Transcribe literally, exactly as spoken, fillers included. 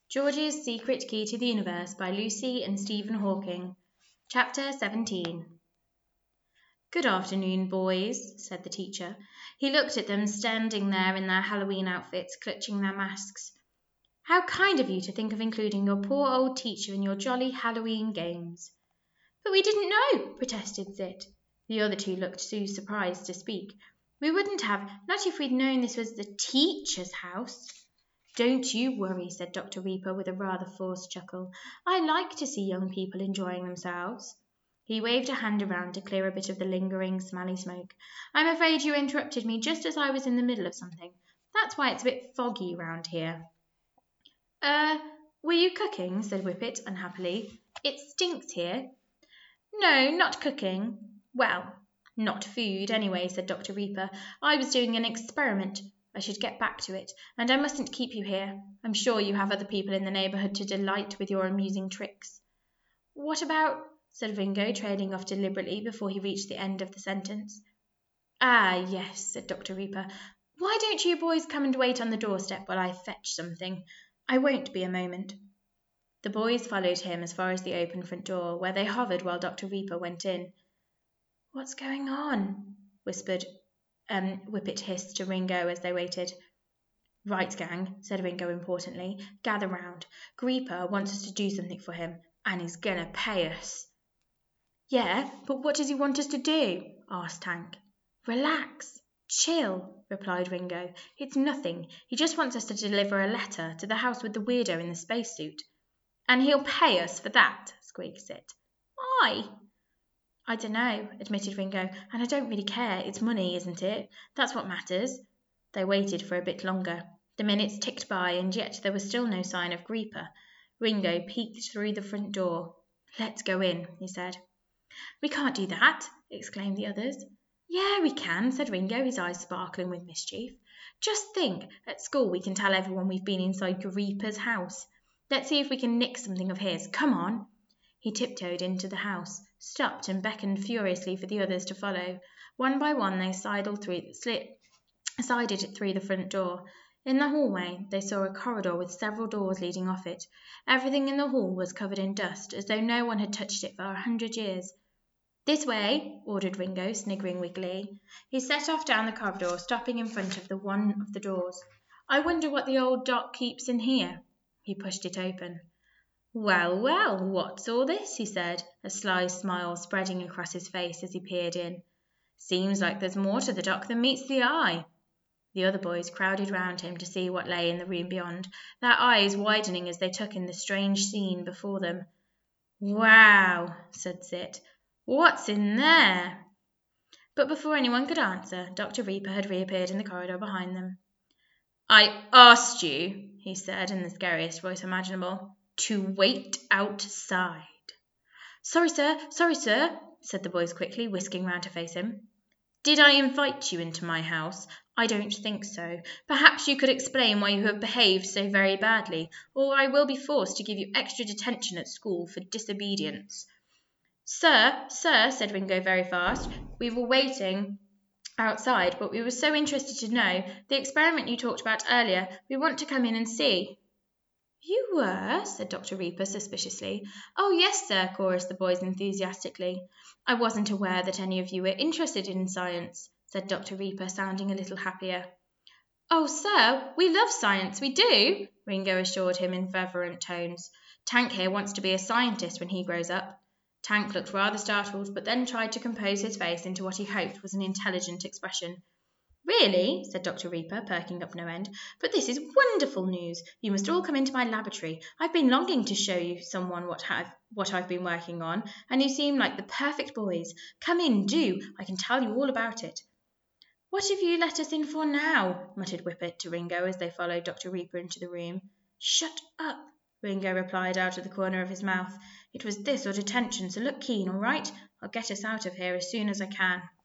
George's Secret Key to the Universe by Lucy and Stephen Hawking. Chapter seventeen. Good afternoon, boys, said the teacher. He looked at them standing there in their Halloween outfits, clutching their masks. How kind of you to think of including your poor old teacher in your jolly Halloween games. But we didn't know, protested Zit. The other two looked too surprised to speak. We wouldn't have, not if we'd known this was the teacher's house. Don't you worry, said Doctor Reaper with a rather forced chuckle. I like to see young people enjoying themselves. He waved a hand around to clear a bit of the lingering, smelly smoke. I'm afraid you interrupted me just as I was in the middle of something. That's why it's a bit foggy round here. Uh, were you cooking? Said Whippet unhappily. It stinks here. No, not cooking. Well, not food, anyway, said Doctor Reaper. I was doing an experiment. I should get back to it, and I mustn't keep you here. I'm sure you have other people in the neighbourhood to delight with your amusing tricks. What about, said Ringo, trailing off deliberately before he reached the end of the sentence. Ah, yes, said Doctor Reaper. Why don't you boys come and wait on the doorstep while I fetch something? I won't be a moment. The boys followed him as far as the open front door, where they hovered while Doctor Reaper went in. What's going on? whispered Um, Whippet hissed to Ringo as they waited. Right, gang, said Ringo importantly. Gather round. Reaper wants us to do something for him, and he's gonna pay us. Yeah, but what does he want us to do? asked Tank. Relax. Chill, replied Ringo. It's nothing. He just wants us to deliver a letter to the house with the weirdo in the spacesuit. And he'll pay us for that, squeaked Zit. Why? I don't know, admitted Ringo, and I don't really care. It's money, isn't it? That's what matters. They waited for a bit longer. The minutes ticked by, and yet there was still no sign of Reaper. Ringo peeked through the front door. Let's go in, he said. We can't do that, exclaimed the others. Yeah, we can, said Ringo, his eyes sparkling with mischief. Just think, at school we can tell everyone we've been inside Reaper's house. Let's see if we can nick something of his. Come on. He tiptoed into the house, stopped and beckoned furiously for the others to follow. One by one they sidled through, slid, sided through the front door. In the hallway they saw a corridor with several doors leading off it. Everything in the hall was covered in dust, as though no one had touched it for a hundred years. This way, ordered Ringo, sniggering with glee. He set off down the corridor, stopping in front of the one of the doors. I wonder what the old doc keeps in here. He pushed it open. Well, well, what's all this? He said, a sly smile spreading across his face as he peered in. Seems like there's more to the dock than meets the eye. The other boys crowded round him to see what lay in the room beyond, their eyes widening as they took in the strange scene before them. Wow, said Zit. What's in there? But before anyone could answer, Doctor Reaper had reappeared in the corridor behind them. I asked you, he said in the scariest voice imaginable, to wait outside. Sorry, sir, sorry, sir, said the boys quickly, whisking round to face him. Did I invite you into my house? I don't think so. Perhaps you could explain why you have behaved so very badly, or I will be forced to give you extra detention at school for disobedience. Sir, sir, said Ringo very fast, we were waiting outside, but we were so interested to know the experiment you talked about earlier. We want to come in and see. You were, said Doctor Reaper suspiciously. Oh, yes, sir, chorused the boys enthusiastically. I wasn't aware that any of you were interested in science, said Doctor Reaper, sounding a little happier. Oh, sir, we love science, we do, Ringo assured him in fervent tones. Tank here wants to be a scientist when he grows up. Tank looked rather startled, but then tried to compose his face into what he hoped was an intelligent expression. Really, said Doctor Reaper, perking up no end, but this is wonderful news. You must all come into my laboratory. I've been longing to show you someone what, have, what I've been working on, and you seem like the perfect boys. Come in, do. I can tell you all about it. What have you let us in for now? Muttered Whippet to Ringo as they followed Doctor Reaper into the room. Shut up, Ringo replied out of the corner of his mouth. It was this or detention, so look keen, all right? I'll get us out of here as soon as I can.